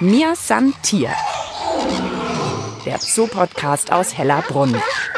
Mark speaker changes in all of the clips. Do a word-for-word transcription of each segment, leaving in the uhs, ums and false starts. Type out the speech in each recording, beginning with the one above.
Speaker 1: Mir san Tier, der Zoo-Podcast aus Hellerbrunn.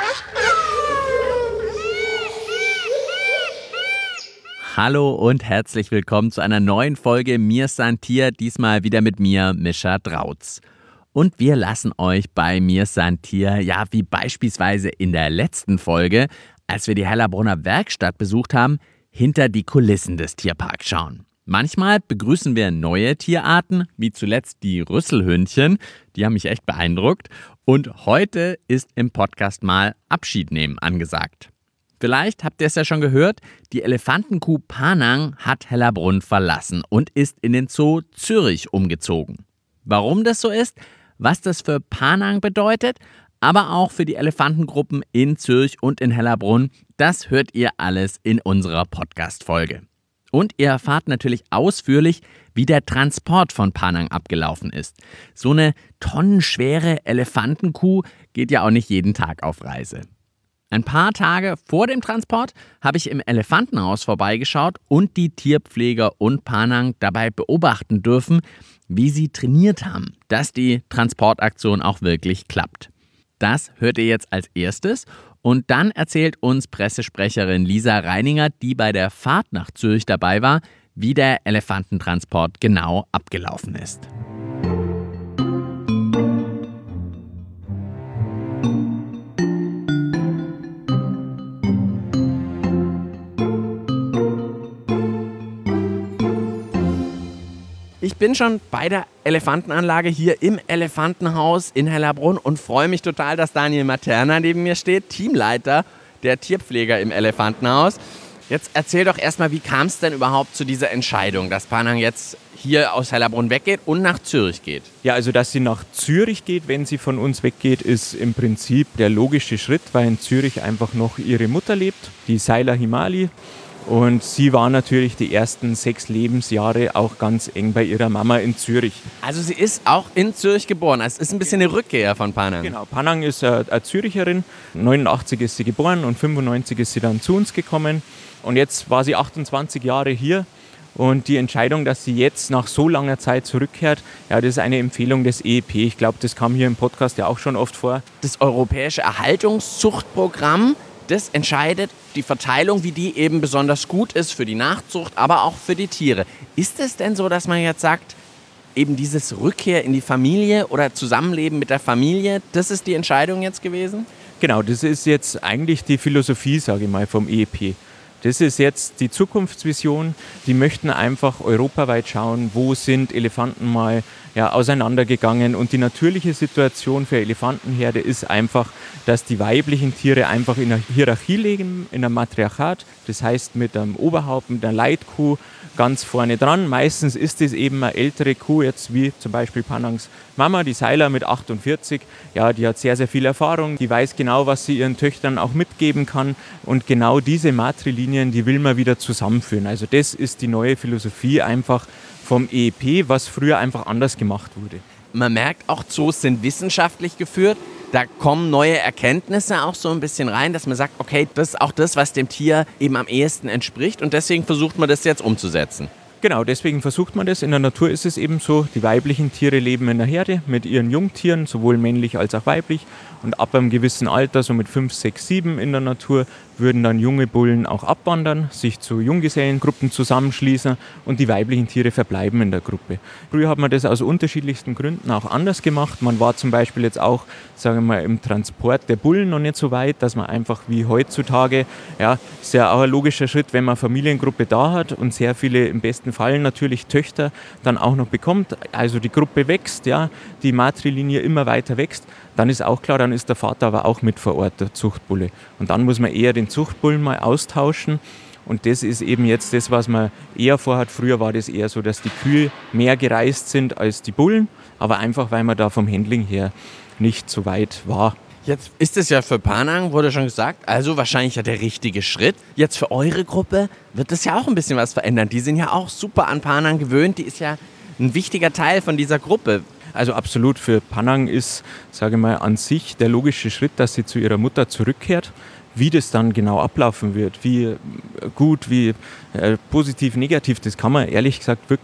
Speaker 2: Hallo und herzlich willkommen zu einer neuen Folge Mir san Tier, diesmal wieder mit mir, Mischa Drautz. Und wir lassen euch bei Mir san Tier, ja wie beispielsweise in der letzten Folge, als wir die Hellerbrunner Werkstatt besucht haben, hinter die Kulissen des Tierparks schauen. Manchmal begrüßen wir neue Tierarten, wie zuletzt die Rüsselhündchen, die haben mich echt beeindruckt. Und heute ist im Podcast mal Abschied nehmen angesagt. Vielleicht habt ihr es ja schon gehört, die Elefantenkuh Panang hat Hellerbrunn verlassen und ist in den Zoo Zürich umgezogen. Warum das so ist, was das für Panang bedeutet, aber auch für die Elefantengruppen in Zürich und in Hellerbrunn, das hört ihr alles in unserer Podcast-Folge. Und ihr erfahrt natürlich ausführlich, wie der Transport von Panang abgelaufen ist. So eine tonnenschwere Elefantenkuh geht ja auch nicht jeden Tag auf Reise. Ein paar Tage vor dem Transport habe ich im Elefantenhaus vorbeigeschaut und die Tierpfleger und Panang dabei beobachten dürfen, wie sie trainiert haben, dass die Transportaktion auch wirklich klappt. Das hört ihr jetzt als erstes. Und dann erzählt uns Pressesprecherin Lisa Reininger, die bei der Fahrt nach Zürich dabei war, wie der Elefantentransport genau abgelaufen ist. Ich bin schon bei der Elefantenanlage hier im Elefantenhaus in Hellerbrunn und freue mich total, dass Daniel Materna neben mir steht, Teamleiter der Tierpfleger im Elefantenhaus. Jetzt erzähl doch erstmal, wie kam es denn überhaupt zu dieser Entscheidung, dass Panang jetzt hier aus Hellerbrunn weggeht und nach Zürich geht?
Speaker 3: Ja, also dass sie nach Zürich geht, wenn sie von uns weggeht, ist im Prinzip der logische Schritt, weil in Zürich einfach noch ihre Mutter lebt, die Saila Himali. Und sie war natürlich die ersten sechs Lebensjahre auch ganz eng bei ihrer Mama in Zürich.
Speaker 2: Also sie ist auch in Zürich geboren. Es ist ein bisschen eine Rückkehr von Panang.
Speaker 3: Genau, Panang ist eine, eine Züricherin. neunundachtzig ist sie geboren und fünfundneunzig ist sie dann zu uns gekommen. Und jetzt war sie achtundzwanzig Jahre hier. Und die Entscheidung, dass sie jetzt nach so langer Zeit zurückkehrt, ja, das ist eine Empfehlung des E E P. Ich glaube, das kam hier im Podcast ja auch schon oft vor.
Speaker 2: Das Europäische Erhaltungszuchtprogramm, das entscheidet die Verteilung, wie die eben besonders gut ist für die Nachzucht, aber auch für die Tiere. Ist es denn so, dass man jetzt sagt, eben dieses Rückkehr in die Familie oder Zusammenleben mit der Familie, das ist die Entscheidung jetzt gewesen?
Speaker 3: Genau, das ist jetzt eigentlich die Philosophie, sage ich mal, vom E E P. Das ist jetzt die Zukunftsvision. Die möchten einfach europaweit schauen, wo sind Elefanten mal ja, auseinandergegangen. Und die natürliche Situation für Elefantenherde ist einfach, dass die weiblichen Tiere einfach in einer Hierarchie leben, in einem Matriarchat. Das heißt mit einem Oberhaupt, mit einer Leitkuh ganz vorne dran. Meistens ist es eben eine ältere Kuh, jetzt wie zum Beispiel Panangs Mama, die Saila mit achtundvierzig. Ja, die hat sehr, sehr viel Erfahrung. Die weiß genau, was sie ihren Töchtern auch mitgeben kann. Und genau diese Matrilinien, die will man wieder zusammenführen. Also das ist die neue Philosophie einfach vom E E P, was früher einfach anders gemacht wurde.
Speaker 2: Man merkt auch, Zoos sind wissenschaftlich geführt. Da kommen neue Erkenntnisse auch so ein bisschen rein, dass man sagt, okay, das ist auch das, was dem Tier eben am ehesten entspricht. Und deswegen versucht man das jetzt umzusetzen.
Speaker 3: Genau, deswegen versucht man das. In der Natur ist es eben so, die weiblichen Tiere leben in der Herde mit ihren Jungtieren, sowohl männlich als auch weiblich. Und ab einem gewissen Alter, so mit fünf, sechs, sieben in der Natur, würden dann junge Bullen auch abwandern, sich zu Junggesellengruppen zusammenschließen und die weiblichen Tiere verbleiben in der Gruppe. Früher hat man das aus unterschiedlichsten Gründen auch anders gemacht. Man war zum Beispiel jetzt auch, sagen wir mal, im Transport der Bullen noch nicht so weit, dass man einfach wie heutzutage, ja, ist ja auch ein logischer Schritt, wenn man eine Familiengruppe da hat und sehr viele, im besten Fall natürlich Töchter, dann auch noch bekommt, also die Gruppe wächst, ja, die Matrilinie immer weiter wächst, dann ist auch klar, dann ist der Vater aber auch mit vor Ort, der Zuchtbulle. Und dann muss man eher den Zuchtbullen mal austauschen. Und das ist eben jetzt das, was man eher vorhat. Früher war das eher so, dass die Kühe mehr gereist sind als die Bullen, aber einfach, weil man da vom Handling her nicht so weit war.
Speaker 2: Jetzt ist es ja für Panang, wurde schon gesagt, also wahrscheinlich ja der richtige Schritt. Jetzt für eure Gruppe wird das ja auch ein bisschen was verändern. Die sind ja auch super an Panang gewöhnt. Die ist ja ein wichtiger Teil von dieser Gruppe.
Speaker 3: Also absolut, für Panang ist, sage ich mal, an sich der logische Schritt, dass sie zu ihrer Mutter zurückkehrt. Wie das dann genau ablaufen wird, wie gut, wie äh, positiv, negativ, das kann man ehrlich gesagt wirklich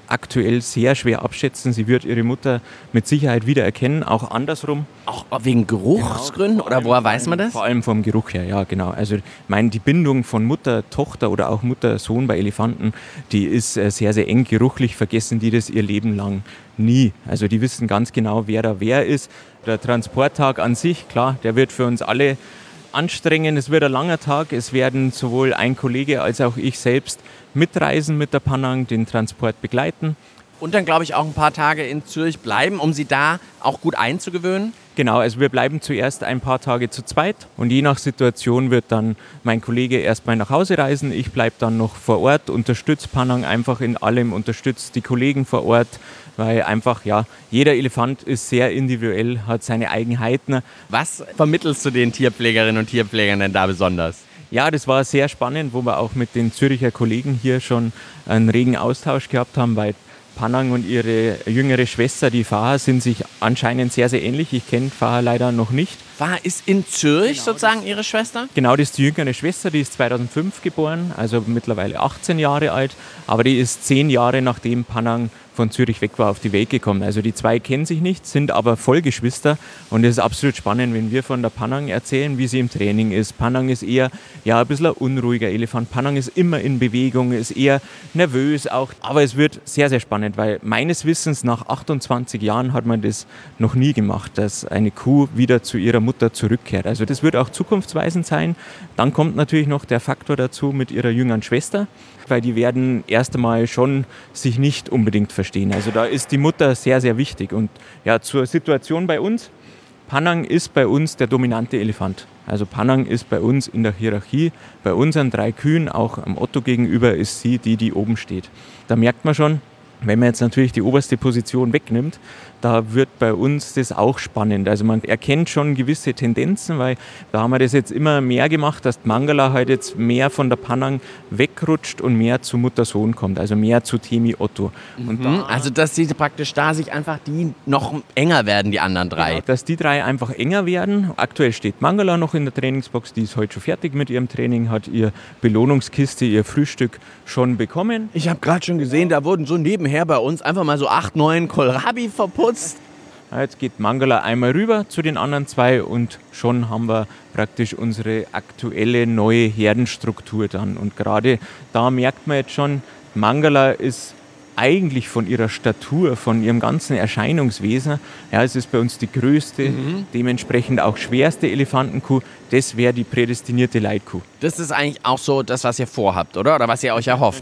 Speaker 3: aktuell sehr schwer abschätzen. Sie wird ihre Mutter mit Sicherheit wieder erkennen, auch andersrum.
Speaker 2: Auch wegen Geruchsgründen
Speaker 3: Genau,
Speaker 2: oder woher weiß man das?
Speaker 3: Vor allem vom Geruch her, ja genau. Also ich meine, die Bindung von Mutter, Tochter oder auch Mutter, Sohn bei Elefanten, die ist äh, sehr, sehr eng geruchlich, vergessen die das ihr Leben lang nie. Also die wissen ganz genau, wer da wer ist. Der Transporttag an sich, klar, der wird für uns alle anstrengend. Es wird ein langer Tag. Es werden sowohl ein Kollege als auch ich selbst mitreisen mit der Panang, den Transport begleiten.
Speaker 2: Und dann, glaube ich, auch ein paar Tage in Zürich bleiben, um sie da auch gut einzugewöhnen?
Speaker 3: Genau, also wir bleiben zuerst ein paar Tage zu zweit und je nach Situation wird dann mein Kollege erstmal nach Hause reisen. Ich bleibe dann noch vor Ort, unterstütze Panang einfach in allem, unterstütze die Kollegen vor Ort, weil einfach, ja, jeder Elefant ist sehr individuell, hat seine Eigenheiten.
Speaker 2: Was vermittelst du den Tierpflegerinnen und Tierpflegern denn da besonders?
Speaker 3: Ja, das war sehr spannend, wo wir auch mit den Züricher Kollegen hier schon einen regen Austausch gehabt haben, weil Panang und ihre jüngere Schwester, die Faha, sind sich anscheinend sehr, sehr ähnlich. Ich kenne Faha leider noch nicht.
Speaker 2: Faha ist in Zürich genau, sozusagen ihre Schwester?
Speaker 3: Genau, das ist die jüngere Schwester, die ist zweitausendfünf geboren, also mittlerweile achtzehn Jahre alt. Aber die ist zehn Jahre nachdem Panang von Zürich weg war, auf die Welt gekommen. Also die zwei kennen sich nicht, sind aber Vollgeschwister und es ist absolut spannend, wenn wir von der Panang erzählen, wie sie im Training ist. Panang ist eher ja, ein bisschen ein unruhiger Elefant. Panang ist immer in Bewegung, ist eher nervös auch. Aber es wird sehr, sehr spannend, weil meines Wissens nach achtundzwanzig Jahren hat man das noch nie gemacht, dass eine Kuh wieder zu ihrer Mutter zurückkehrt. Also das wird auch zukunftsweisend sein. Dann kommt natürlich noch der Faktor dazu mit ihrer jüngeren Schwester, weil die werden erst einmal schon sich nicht unbedingt verstehen. Also da ist die Mutter sehr, sehr wichtig. Und ja, zur Situation bei uns. Panang ist bei uns der dominante Elefant. Also Panang ist bei uns in der Hierarchie, bei unseren drei Kühen, auch am Otto gegenüber, ist sie die, die oben steht. Da merkt man schon, wenn man jetzt natürlich die oberste Position wegnimmt, da wird bei uns das auch spannend. Also man erkennt schon gewisse Tendenzen, weil da haben wir das jetzt immer mehr gemacht, dass Mangala halt jetzt mehr von der Panang wegrutscht und mehr zu Mutter-Sohn kommt, also mehr zu Temi Otto. Und
Speaker 2: mhm,
Speaker 3: da,
Speaker 2: also dass sie praktisch da sich einfach die noch enger werden, die anderen drei.
Speaker 3: Genau, dass die drei einfach enger werden. Aktuell steht Mangala noch in der Trainingsbox, die ist heute schon fertig mit ihrem Training, hat ihr Belohnungskiste, ihr Frühstück schon bekommen.
Speaker 2: Ich habe gerade schon gesehen, da wurden so nebenher bei uns einfach mal so acht, neun Kohlrabi verputzt.
Speaker 3: Ja, jetzt geht Mangala einmal rüber zu den anderen zwei und schon haben wir praktisch unsere aktuelle neue Herdenstruktur dann. Und gerade da merkt man jetzt schon, Mangala ist eigentlich von ihrer Statur, von ihrem ganzen Erscheinungswesen, ja, es ist bei uns die größte, mhm. dementsprechend auch schwerste Elefantenkuh. Das wäre die prädestinierte Leitkuh.
Speaker 2: Das ist eigentlich auch so das, was ihr vorhabt, oder? Oder was ihr euch erhofft?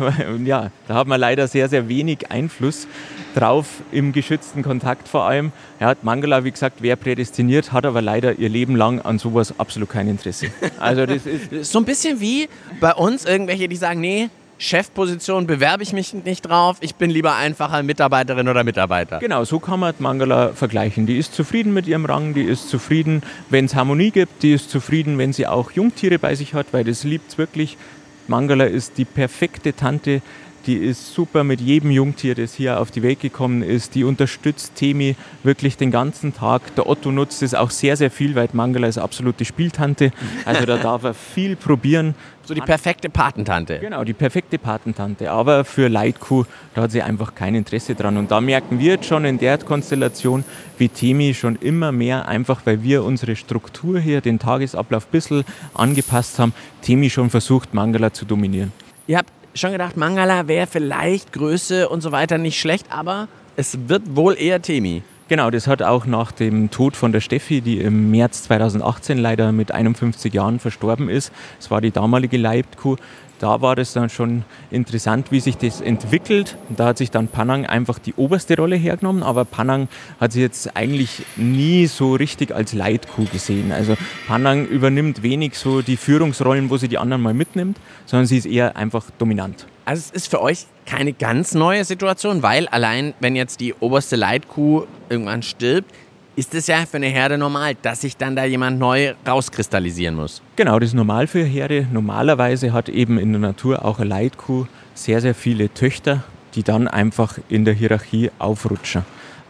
Speaker 3: Ja, da hat man leider sehr, sehr wenig Einfluss drauf, im geschützten Kontakt vor allem. Ja, Mangala, wie gesagt, wäre prädestiniert, hat aber leider ihr Leben lang an sowas absolut kein Interesse. Also das ist
Speaker 2: so ein bisschen wie bei uns irgendwelche, die sagen, nee, Chefposition bewerbe ich mich nicht drauf, ich bin lieber einfacher Mitarbeiterin oder Mitarbeiter.
Speaker 3: Genau, so kann man Mangala vergleichen. Die ist zufrieden mit ihrem Rang, die ist zufrieden, wenn es Harmonie gibt, die ist zufrieden, wenn sie auch Jungtiere bei sich hat, weil das liebt es wirklich. Mangala ist die perfekte Tante, die ist super mit jedem Jungtier, das hier auf die Welt gekommen ist. Die unterstützt Temi wirklich den ganzen Tag. Der Otto nutzt es auch sehr, sehr viel, weil Mangala ist absolute Spieltante. Also da darf er viel probieren.
Speaker 2: So die perfekte Patentante.
Speaker 3: Genau, die perfekte Patentante. Aber für Leitkuh, da hat sie einfach kein Interesse dran. Und da merken wir jetzt schon in der Konstellation, wie Temi schon immer mehr, einfach weil wir unsere Struktur hier, den Tagesablauf ein bisschen angepasst haben, Temi schon versucht, Mangala zu dominieren.
Speaker 2: Ihr habt schon gedacht, Mangala wäre vielleicht Größe und so weiter nicht schlecht, aber es wird wohl eher Temi.
Speaker 3: Genau, das hat auch nach dem Tod von der Steffi, die im März zweitausendachtzehn leider mit einundfünfzig Jahren verstorben ist. Das war die damalige Leitkuh. Da war das dann schon interessant, wie sich das entwickelt. Da hat sich dann Panang einfach die oberste Rolle hergenommen, aber Panang hat sich jetzt eigentlich nie so richtig als Leitkuh gesehen. Also Panang übernimmt wenig so die Führungsrollen, wo sie die anderen mal mitnimmt, sondern sie ist eher einfach dominant.
Speaker 2: Also es ist für euch keine ganz neue Situation, weil allein, wenn jetzt die oberste Leitkuh irgendwann stirbt, ist es ja für eine Herde normal, dass sich dann da jemand neu rauskristallisieren muss.
Speaker 3: Genau, das ist normal für eine Herde. Normalerweise hat eben in der Natur auch eine Leitkuh sehr, sehr viele Töchter, die dann einfach in der Hierarchie aufrutschen.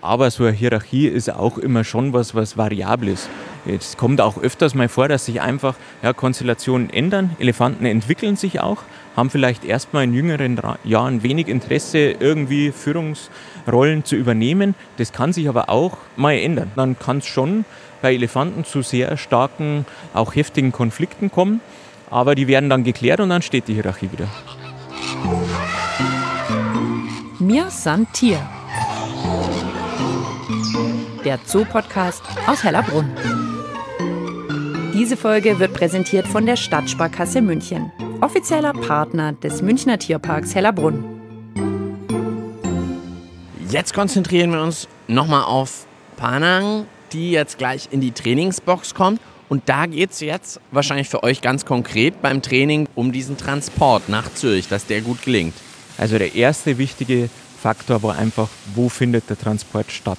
Speaker 3: Aber so eine Hierarchie ist auch immer schon was, was variabel ist. Es kommt auch öfters mal vor, dass sich einfach ja, Konstellationen ändern. Elefanten entwickeln sich auch, haben vielleicht erstmal in jüngeren Jahren wenig Interesse, irgendwie Führungsrollen zu übernehmen. Das kann sich aber auch mal ändern. Dann kann es schon bei Elefanten zu sehr starken, auch heftigen Konflikten kommen. Aber die werden dann geklärt und dann steht die Hierarchie wieder.
Speaker 1: Mir san Tier. Der Zoo-Podcast aus Hellerbrunn. Diese Folge wird präsentiert von der Stadtsparkasse München, offizieller Partner des Münchner Tierparks Hellerbrunn.
Speaker 2: Jetzt konzentrieren wir uns nochmal auf Panang, die jetzt gleich in die Trainingsbox kommt. Und da geht es jetzt wahrscheinlich für euch ganz konkret beim Training um diesen Transport nach Zürich, dass der gut gelingt.
Speaker 3: Also der erste wichtige Faktor war einfach, wo findet der Transport statt?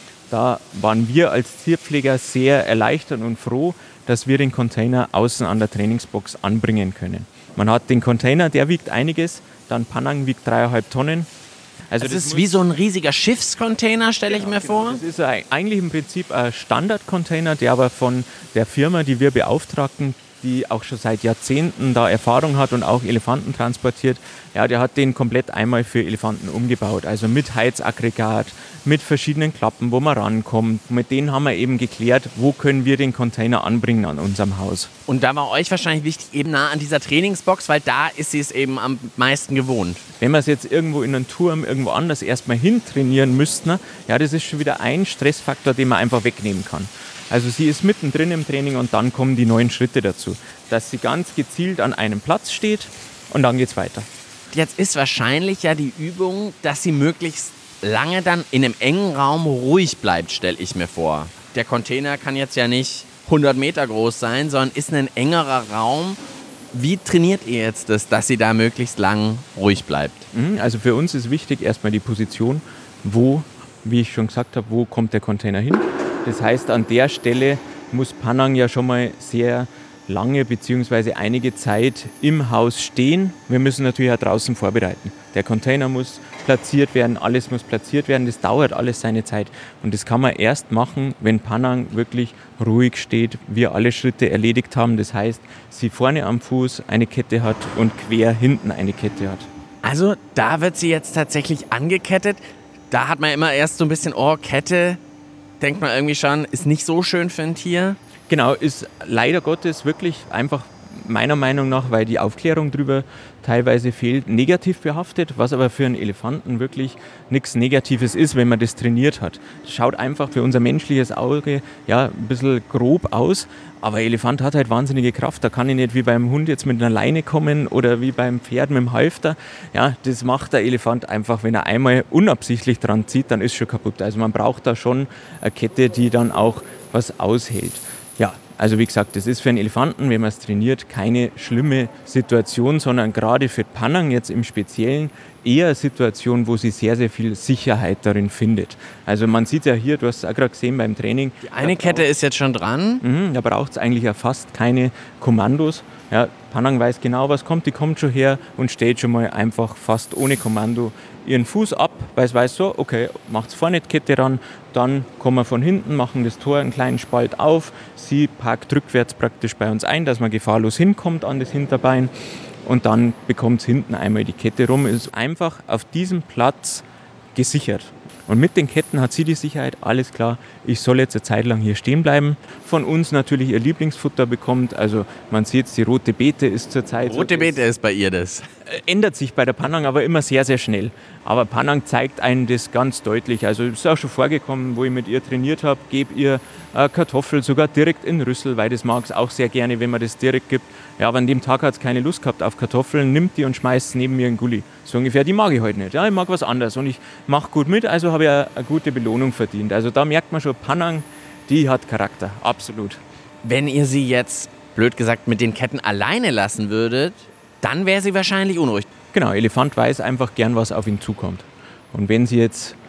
Speaker 3: Da waren wir als Tierpfleger sehr erleichtert und froh, dass wir den Container außen an der Trainingsbox anbringen können. Man hat den Container, der wiegt einiges, dann Panang wiegt dreieinhalb Tonnen.
Speaker 2: Also das, das ist wie so ein riesiger Schiffscontainer, stelle genau, ich mir vor.
Speaker 3: Das ist eigentlich im Prinzip ein Standardcontainer, der aber von der Firma, die wir beauftragten, die auch schon seit Jahrzehnten da Erfahrung hat und auch Elefanten transportiert, ja, der hat den komplett einmal für Elefanten umgebaut. Also mit Heizaggregat, mit verschiedenen Klappen, wo man rankommt. Mit denen haben wir eben geklärt, wo können wir den Container anbringen an unserem Haus.
Speaker 2: Und da war euch wahrscheinlich wichtig, eben nah an dieser Trainingsbox, weil da ist sie es eben am meisten gewohnt.
Speaker 3: Wenn wir es jetzt irgendwo in einem Turm irgendwo anders erstmal hintrainieren müssten, ja, das ist schon wieder ein Stressfaktor, den man einfach wegnehmen kann. Also sie ist mittendrin im Training und dann kommen die neuen Schritte dazu, dass sie ganz gezielt an einem Platz steht und dann geht's weiter.
Speaker 2: Jetzt ist wahrscheinlich ja die Übung, dass sie möglichst lange dann in einem engen Raum ruhig bleibt, stelle ich mir vor. Der Container kann jetzt ja nicht hundert Meter groß sein, sondern ist ein engerer Raum. Wie trainiert ihr jetzt das, dass sie da möglichst lang ruhig bleibt?
Speaker 3: Also für uns ist wichtig erstmal die Position, wo, wie ich schon gesagt habe, wo kommt der Container hin. Das heißt, an der Stelle muss Panang ja schon mal sehr lange bzw. einige Zeit im Haus stehen. Wir müssen natürlich auch draußen vorbereiten. Der Container muss platziert werden, alles muss platziert werden. Das dauert alles seine Zeit. Und das kann man erst machen, wenn Panang wirklich ruhig steht, wir alle Schritte erledigt haben. Das heißt, sie vorne am Fuß eine Kette hat und quer hinten eine Kette hat.
Speaker 2: Also da wird sie jetzt tatsächlich angekettet. Da hat man immer erst so ein bisschen, oh, Kette, denkt man irgendwie schon, ist nicht so schön für ein Tier.
Speaker 3: Genau, ist leider Gottes wirklich einfach meiner Meinung nach, weil die Aufklärung darüber teilweise fehlt, negativ behaftet, was aber für einen Elefanten wirklich nichts Negatives ist, wenn man das trainiert hat. Das schaut einfach für unser menschliches Auge ja, ein bisschen grob aus, aber ein Elefant hat halt wahnsinnige Kraft. Da kann ich nicht wie beim Hund jetzt mit einer Leine kommen oder wie beim Pferd mit dem Halfter. Ja, das macht der Elefant einfach, wenn er einmal unabsichtlich dran zieht, dann ist schon kaputt. Also man braucht da schon eine Kette, die dann auch was aushält. Ja, also wie gesagt, das ist für einen Elefanten, wenn man es trainiert, keine schlimme Situation, sondern gerade für Panang jetzt im Speziellen eher eine Situation, wo sie sehr, sehr viel Sicherheit darin findet. Also man sieht ja hier, du hast es auch gerade gesehen beim Training.
Speaker 2: Die eine Kette ist jetzt schon dran.
Speaker 3: Mh, da braucht es eigentlich ja fast keine Kommandos. Ja, Panang weiß genau, was kommt, die kommt schon her und steht schon mal einfach fast ohne Kommando ihren Fuß ab, weil es weiß so, okay, macht's vorne die Kette ran, dann kommen wir von hinten, machen das Tor einen kleinen Spalt auf, sie parkt rückwärts praktisch bei uns ein, dass man gefahrlos hinkommt an das Hinterbein und dann bekommt es hinten einmal die Kette rum, ist einfach auf diesem Platz gesichert. Und mit den Ketten hat sie die Sicherheit, alles klar, ich soll jetzt eine Zeit lang hier stehen bleiben. Von uns natürlich ihr Lieblingsfutter bekommt, also man sieht, die rote Beete ist zurzeit...
Speaker 2: Rote so, Beete ist bei ihr das?
Speaker 3: Ändert sich bei der Panang, aber immer sehr, sehr schnell. Aber Panang zeigt einem das ganz deutlich. Also es ist auch schon vorgekommen, wo ich mit ihr trainiert habe, gebe ihr äh, Kartoffel sogar direkt in Rüssel, weil das mag es auch sehr gerne, wenn man das direkt gibt. Ja, aber an dem Tag hat es keine Lust gehabt auf Kartoffeln, nimmt die und schmeißt neben mir in Gully. So ungefähr, die mag ich heute nicht. Ja, ich mag was anderes und ich mache gut mit, also habe ich eine, eine gute Belohnung verdient. Also da merkt man schon, Panang, die hat Charakter, absolut.
Speaker 2: Wenn ihr sie jetzt, blöd gesagt, mit den Ketten alleine lassen würdet, dann wäre sie wahrscheinlich unruhig.
Speaker 3: Genau, Elefant weiß einfach gern, was auf ihn zukommt. Und wenn sie jetzt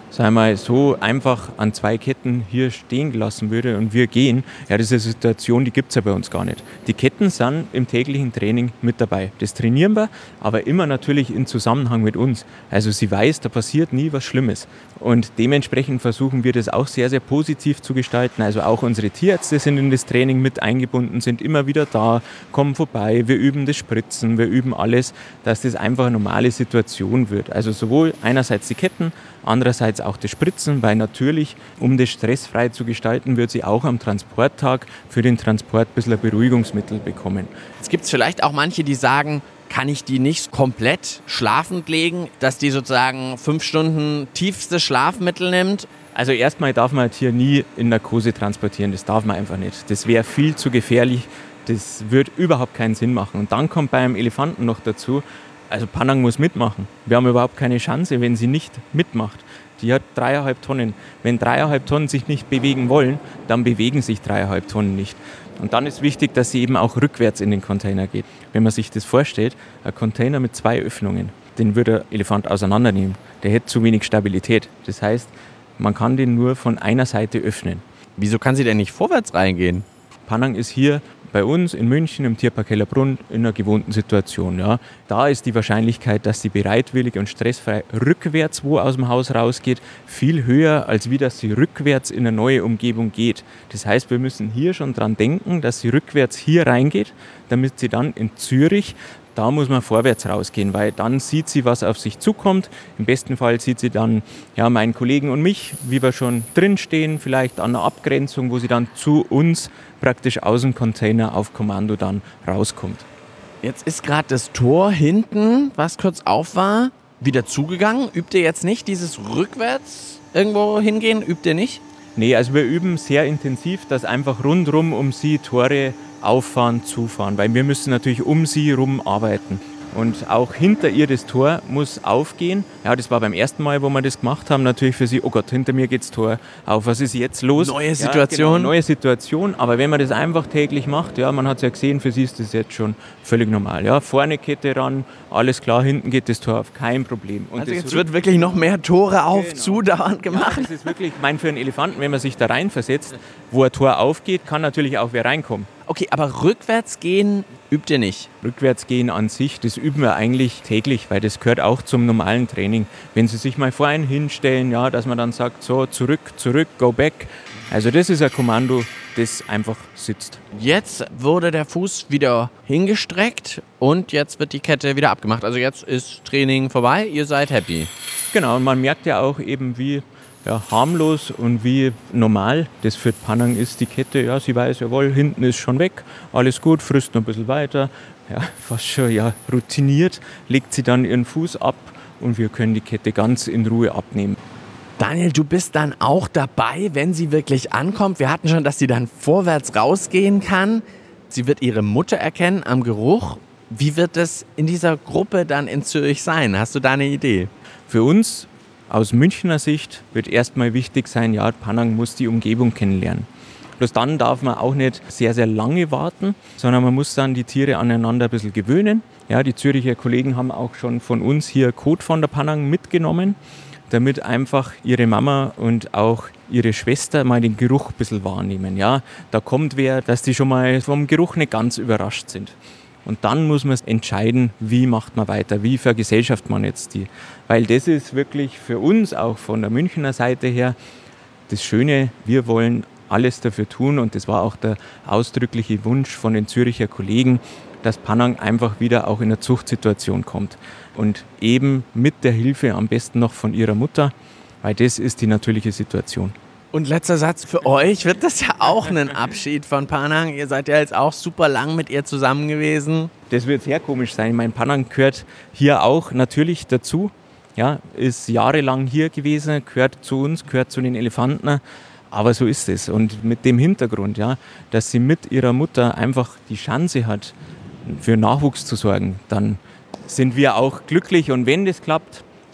Speaker 3: sagen wir mal, so einfach an zwei Ketten hier stehen gelassen würde und wir gehen, ja, das ist eine Situation, die gibt es ja bei uns gar nicht. Die Ketten sind im täglichen Training mit dabei. Das trainieren wir, aber immer natürlich in Zusammenhang mit uns. Also sie weiß, da passiert nie was Schlimmes. Und dementsprechend versuchen wir das auch sehr, sehr positiv zu gestalten. Also auch unsere Tierärzte sind in das Training mit eingebunden, sind immer wieder da, kommen vorbei, wir üben das Spritzen, wir üben alles, dass das einfach eine normale Situation wird. Also sowohl einerseits die Ketten, andererseits auch das Spritzen, weil natürlich, um das stressfrei zu gestalten, wird sie auch am Transporttag für den Transport ein bisschen ein Beruhigungsmittel bekommen.
Speaker 2: Es gibt vielleicht auch manche, die sagen, kann ich die nicht komplett schlafend legen, dass die sozusagen fünf Stunden tiefstes Schlafmittel nimmt?
Speaker 3: Also erstmal darf man ein Tier nie in Narkose transportieren, das darf man einfach nicht. Das wäre viel zu gefährlich, das würde überhaupt keinen Sinn machen. Und dann kommt beim Elefanten noch dazu, also Panang muss mitmachen. Wir haben überhaupt keine Chance, wenn sie nicht mitmacht. Die hat dreieinhalb Tonnen. Wenn dreieinhalb Tonnen sich nicht bewegen wollen, dann bewegen sich dreieinhalb Tonnen nicht. Und dann ist wichtig, dass sie eben auch rückwärts in den Container geht. Wenn man sich das vorstellt, ein Container mit zwei Öffnungen, den würde der Elefant auseinandernehmen. Der hätte zu wenig Stabilität. Das heißt, man kann den nur von einer Seite öffnen.
Speaker 2: Wieso kann sie denn nicht vorwärts reingehen?
Speaker 3: Panang ist hier bei uns in München im Tierpark Hellerbrunn in einer gewohnten Situation. Ja. Da ist die Wahrscheinlichkeit, dass sie bereitwillig und stressfrei rückwärts wo aus dem Haus rausgeht, viel höher, als wie dass sie rückwärts in eine neue Umgebung geht. Das heißt, wir müssen hier schon dran denken, dass sie rückwärts hier reingeht, damit sie dann in Zürich, da muss man vorwärts rausgehen, weil dann sieht sie, was auf sich zukommt. Im besten Fall sieht sie dann ja, meinen Kollegen und mich, wie wir schon drinstehen, vielleicht an einer Abgrenzung, wo sie dann zu uns praktisch aus dem Container auf Kommando dann rauskommt.
Speaker 2: Jetzt ist gerade das Tor hinten, was kurz auf war, wieder zugegangen. Übt ihr jetzt nicht dieses rückwärts irgendwo hingehen? Übt ihr nicht?
Speaker 3: Nee, also wir üben sehr intensiv, dass einfach rundrum um sie Tore auffahren, zufahren, weil wir müssen natürlich um sie rum arbeiten. Und auch hinter ihr das Tor muss aufgehen. Ja, das war beim ersten Mal, wo wir das gemacht haben, natürlich für sie, oh Gott, hinter mir geht's Tor auf, was ist jetzt los?
Speaker 2: Neue Situation.
Speaker 3: Ja, genau, neue Situation, aber wenn man das einfach täglich macht, ja, man hat es ja gesehen, für sie ist das jetzt schon völlig normal. Ja, vorne Kette ran, alles klar, hinten geht das Tor auf, kein Problem. Und
Speaker 2: also jetzt wird wirklich noch mehr Tore auf,
Speaker 3: genau.
Speaker 2: zu dauernd gemacht.
Speaker 3: Ja, das ist wirklich, ich meine, für einen Elefanten, wenn man sich da reinversetzt, wo ein Tor aufgeht, kann natürlich auch wer reinkommen.
Speaker 2: Okay, aber rückwärts gehen übt ihr nicht?
Speaker 3: Rückwärts gehen an sich, das üben wir eigentlich täglich, weil das gehört auch zum normalen Training. Wenn Sie sich mal vor einen hinstellen, ja, dass man dann sagt, so, zurück, zurück, go back. Also das ist ein Kommando, das einfach sitzt.
Speaker 2: Jetzt wurde der Fuß wieder hingestreckt und jetzt wird die Kette wieder abgemacht. Also jetzt ist Training vorbei, ihr seid happy.
Speaker 3: Genau, und man merkt ja auch eben, wie ja, harmlos und wie normal das für Panang ist, die Kette. Ja, sie weiß, jawohl, hinten ist schon weg, alles gut, frisst noch ein bisschen weiter. Ja, fast schon ja, routiniert, legt sie dann ihren Fuß ab und wir können die Kette ganz in Ruhe abnehmen.
Speaker 2: Daniel, du bist dann auch dabei, wenn sie wirklich ankommt. Wir hatten schon, dass sie dann vorwärts rausgehen kann. Sie wird ihre Mutter erkennen am Geruch. Wie wird es in dieser Gruppe dann in Zürich sein? Hast du da eine Idee?
Speaker 3: Für uns aus Münchner Sicht wird erstmal wichtig sein, ja, Panang muss die Umgebung kennenlernen. Bloß dann darf man auch nicht sehr, sehr lange warten, sondern man muss dann die Tiere aneinander ein bisschen gewöhnen. Ja, die Züricher Kollegen haben auch schon von uns hier Kot von der Panang mitgenommen, damit einfach ihre Mama und auch ihre Schwester mal den Geruch ein bisschen wahrnehmen. Ja, da kommt wer, dass die schon mal vom Geruch nicht ganz überrascht sind. Und dann muss man entscheiden, wie macht man weiter, wie vergesellschaftet man jetzt die. Weil das ist wirklich für uns, auch von der Münchner Seite her, das Schöne, wir wollen alles dafür tun und das war auch der ausdrückliche Wunsch von den Züricher Kollegen, dass Panang einfach wieder auch in eine Zuchtsituation kommt. Und eben mit der Hilfe am besten noch von ihrer Mutter, weil das ist die natürliche Situation.
Speaker 2: Und letzter Satz, für euch wird das ja auch ein Abschied von Panang. Ihr seid ja jetzt auch super lang mit ihr zusammen gewesen.
Speaker 3: Das wird sehr komisch sein. Mein Panang gehört hier auch natürlich dazu. Ja, ist jahrelang hier gewesen, gehört zu uns, gehört zu den Elefanten. Aber so ist es. Und mit dem Hintergrund, ja, dass sie mit ihrer Mutter einfach die Chance hat, für Nachwuchs zu sorgen, dann sind wir auch glücklich. Und wenn das klappt,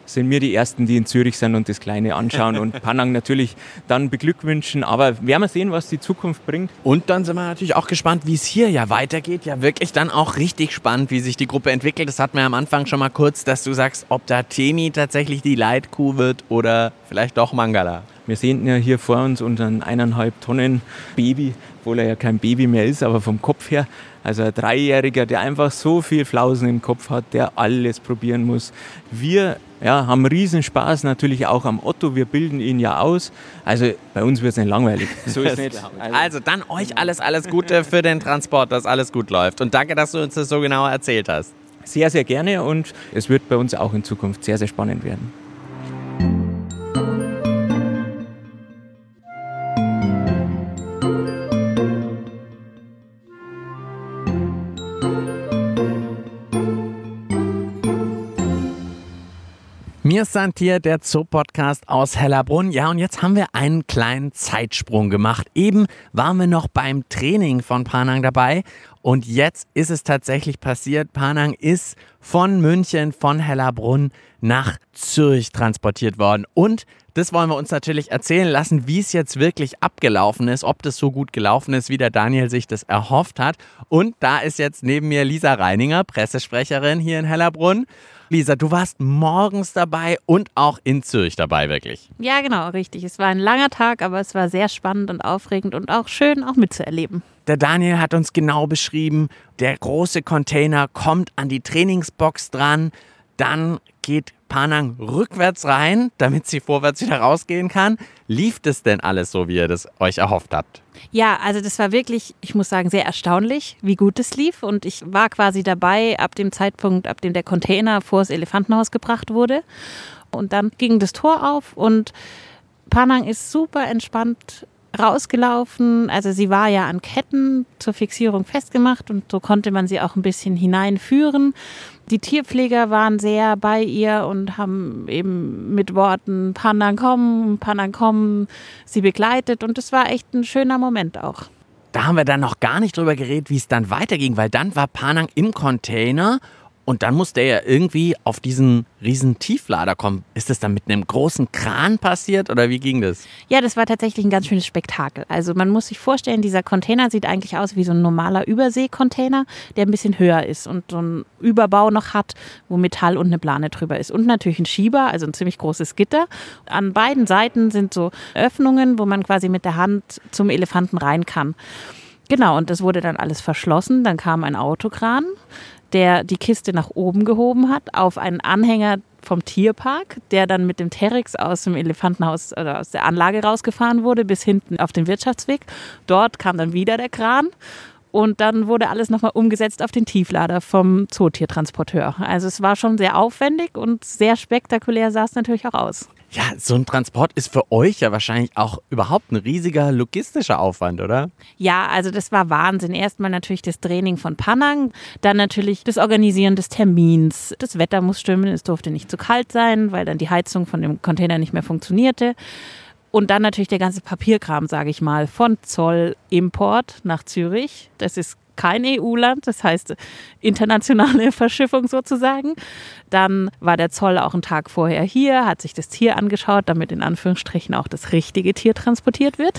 Speaker 3: sind wir die Ersten, die in Zürich sind und das Kleine anschauen und Panang natürlich dann beglückwünschen. Aber werden wir sehen, was die Zukunft bringt.
Speaker 2: Und dann sind wir natürlich auch gespannt, wie es hier ja weitergeht. Ja, wirklich dann auch richtig spannend, wie sich die Gruppe entwickelt. Das hatten wir am Anfang schon mal kurz, dass du sagst, ob da Temi tatsächlich die Leitkuh wird oder vielleicht doch Mangala.
Speaker 3: Wir sehen ja hier vor uns unseren eineinhalb Tonnen Baby, obwohl er ja kein Baby mehr ist, aber vom Kopf her. Also ein Dreijähriger, der einfach so viel Flausen im Kopf hat, der alles probieren muss. Wir ja, haben Riesenspaß natürlich auch am Otto, wir bilden ihn ja aus. Also bei uns wird es nicht langweilig. So ist nicht.
Speaker 2: Also, also dann euch alles, alles Gute für den Transport, dass alles gut läuft. Und danke, dass du uns das so genau erzählt hast.
Speaker 3: Sehr, sehr gerne und es wird bei uns auch in Zukunft sehr, sehr spannend werden.
Speaker 2: Mir ist hier der Zoo-Podcast aus Hellerbrunn. Ja, und jetzt haben wir einen kleinen Zeitsprung gemacht. Eben waren wir noch beim Training von Panang dabei und jetzt ist es tatsächlich passiert. Panang ist von München, von Hellerbrunn nach Zürich transportiert worden. Und das wollen wir uns natürlich erzählen lassen, wie es jetzt wirklich abgelaufen ist, ob das so gut gelaufen ist, wie der Daniel sich das erhofft hat. Und da ist jetzt neben mir Lisa Reininger, Pressesprecherin hier in Hellerbrunn. Lisa, du warst morgens dabei und auch in Zürich dabei, wirklich.
Speaker 4: Ja, genau, richtig. Es war ein langer Tag, aber es war sehr spannend und aufregend und auch schön, auch mitzuerleben.
Speaker 2: Der Daniel hat uns genau beschrieben, der große Container kommt an die Trainingsbox dran, dann geht Panang rückwärts rein, damit sie vorwärts wieder rausgehen kann. Lief das denn alles so, wie ihr das euch erhofft habt?
Speaker 4: Ja, also das war wirklich, ich muss sagen, sehr erstaunlich, wie gut es lief. Und ich war quasi dabei ab dem Zeitpunkt, ab dem der Container vor das Elefantenhaus gebracht wurde. Und dann ging das Tor auf und Panang ist super entspannt rausgelaufen. Also sie war ja an Ketten zur Fixierung festgemacht und so konnte man sie auch ein bisschen hineinführen. Die Tierpfleger waren sehr bei ihr und haben eben mit Worten Panang komm, Panang komm sie begleitet und es war echt ein schöner Moment auch.
Speaker 2: Da haben wir dann noch gar nicht drüber geredet, wie es dann weiterging, weil dann war Panang im Container und dann musste er ja irgendwie auf diesen riesen Tieflader kommen. Ist das dann mit einem großen Kran passiert oder wie ging das?
Speaker 4: Ja, das war tatsächlich ein ganz schönes Spektakel. Also man muss sich vorstellen, dieser Container sieht eigentlich aus wie so ein normaler Überseekontainer, der ein bisschen höher ist und so einen Überbau noch hat, wo Metall und eine Plane drüber ist. Und natürlich ein Schieber, also ein ziemlich großes Gitter. An beiden Seiten sind so Öffnungen, wo man quasi mit der Hand zum Elefanten rein kann. Genau, und das wurde dann alles verschlossen. Dann kam ein Autokran, der die Kiste nach oben gehoben hat, auf einen Anhänger vom Tierpark, der dann mit dem Terex aus dem Elefantenhaus oder aus der Anlage rausgefahren wurde, bis hinten auf den Wirtschaftsweg. Dort kam dann wieder der Kran und dann wurde alles nochmal umgesetzt auf den Tieflader vom Zootiertransporteur. Also es war schon sehr aufwendig und sehr spektakulär sah es natürlich auch aus.
Speaker 2: Ja, so ein Transport ist für euch ja wahrscheinlich auch überhaupt ein riesiger logistischer Aufwand, oder?
Speaker 4: Ja, also das war Wahnsinn. Erstmal natürlich das Training von Panang, dann natürlich das Organisieren des Termins. Das Wetter muss stimmen, es durfte nicht zu kalt sein, weil dann die Heizung von dem Container nicht mehr funktionierte. Und dann natürlich der ganze Papierkram, sage ich mal, von Zoll, Import nach Zürich. Das ist kein E U-Land, das heißt internationale Verschiffung sozusagen. Dann war der Zoll auch einen Tag vorher hier, hat sich das Tier angeschaut, damit in Anführungsstrichen auch das richtige Tier transportiert wird.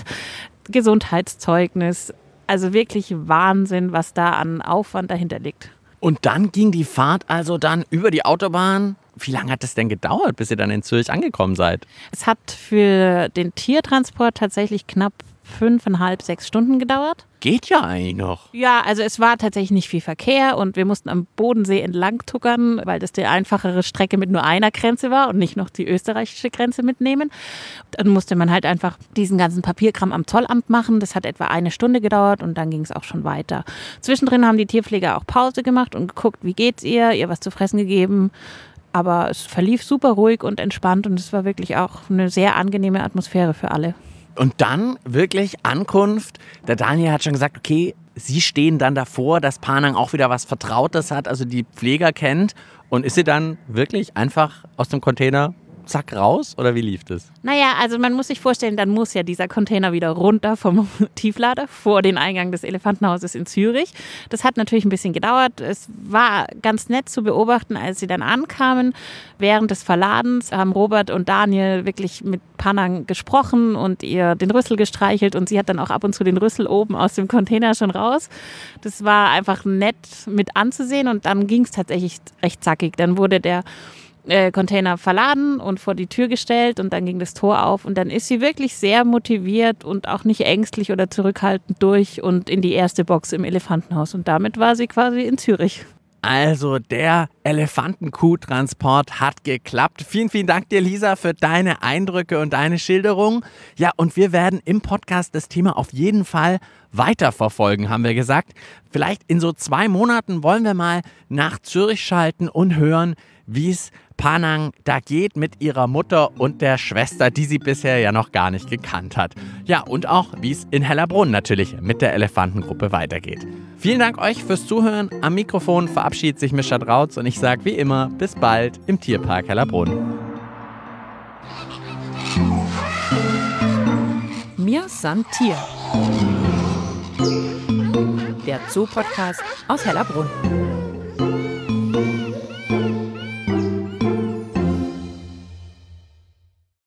Speaker 4: Gesundheitszeugnis, also wirklich Wahnsinn, was da an Aufwand dahinter liegt.
Speaker 2: Und dann ging die Fahrt also dann über die Autobahn. Wie lange hat es denn gedauert, bis ihr dann in Zürich angekommen seid?
Speaker 4: Es hat für den Tiertransport tatsächlich knapp fünfeinhalb, sechs Stunden gedauert.
Speaker 2: Geht ja eigentlich noch.
Speaker 4: Ja, also es war tatsächlich nicht viel Verkehr und wir mussten am Bodensee entlang tuckern, weil das die einfachere Strecke mit nur einer Grenze war und nicht noch die österreichische Grenze mitnehmen. Dann musste man halt einfach diesen ganzen Papierkram am Zollamt machen. Das hat etwa eine Stunde gedauert und dann ging es auch schon weiter. Zwischendrin haben die Tierpfleger auch Pause gemacht und geguckt, wie geht's ihr, ihr was zu fressen gegeben. Aber es verlief super ruhig und entspannt und es war wirklich auch eine sehr angenehme Atmosphäre für alle.
Speaker 2: Und dann wirklich Ankunft. Der Daniel hat schon gesagt, okay, sie stehen dann davor, dass Panang auch wieder was Vertrautes hat, also die Pfleger kennt. Und ist sie dann wirklich einfach aus dem Container zack raus oder wie lief das?
Speaker 4: Naja, also man muss sich vorstellen, dann muss ja dieser Container wieder runter vom Tieflader vor den Eingang des Elefantenhauses in Zürich. Das hat natürlich ein bisschen gedauert. Es war ganz nett zu beobachten, als sie dann ankamen. Während des Verladens haben Robert und Daniel wirklich mit Panang gesprochen und ihr den Rüssel gestreichelt und sie hat dann auch ab und zu den Rüssel oben aus dem Container schon raus. Das war einfach nett mit anzusehen und dann ging es tatsächlich recht zackig. Dann wurde der äh, Container verladen und vor die Tür gestellt und dann ging das Tor auf und dann ist sie wirklich sehr motiviert und auch nicht ängstlich oder zurückhaltend durch und in die erste Box im Elefantenhaus und damit war sie quasi in Zürich.
Speaker 2: Also der Elefantenkuh-Transport hat geklappt. Vielen, vielen Dank dir, Lisa, für deine Eindrücke und deine Schilderung. Ja, und wir werden im Podcast das Thema auf jeden Fall weiterverfolgen, haben wir gesagt. Vielleicht in so zwei Monaten wollen wir mal nach Zürich schalten und hören, wie es Panang da geht mit ihrer Mutter und der Schwester, die sie bisher ja noch gar nicht gekannt hat. Ja, und auch, wie es in Hellerbrunn natürlich mit der Elefantengruppe weitergeht. Vielen Dank euch fürs Zuhören. Am Mikrofon verabschiedet sich Mischa Drautz und ich sage wie immer, bis bald im Tierpark Hellerbrunn.
Speaker 1: Mir san Tier. Der Zoo-Podcast aus Hellerbrunn.